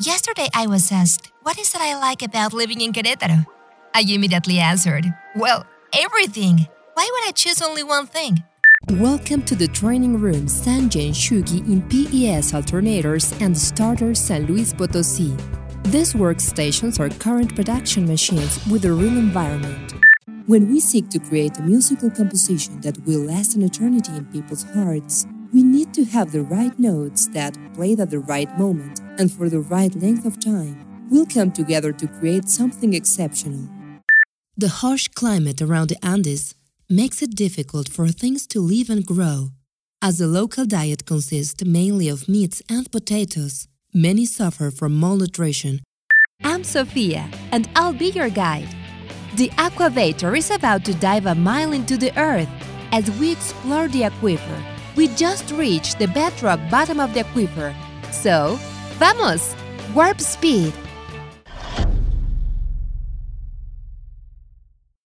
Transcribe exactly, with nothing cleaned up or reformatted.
Yesterday I was asked, what is that I like about living in Querétaro? I immediately answered, well, everything. Why would I choose only one thing? Welcome to the training room Sanjay Shugi in P E S Alternators and Starters San Luis Potosí. These workstations are current production machines with a real environment. When we seek to create a musical composition that will last an eternity in people's hearts, we need to have the right notes that, played at the right moment and for the right length of time, will come together to create something exceptional. The harsh climate around the Andes makes it difficult for things to live and grow. As the local diet consists mainly of meats and potatoes, many suffer from malnutrition. I'm Sofia, and I'll be your guide. The Aquavator is about to dive a mile into the earth as we explore the aquifer. We just reached the bedrock bottom of the aquifer. So, vamos! Warp speed!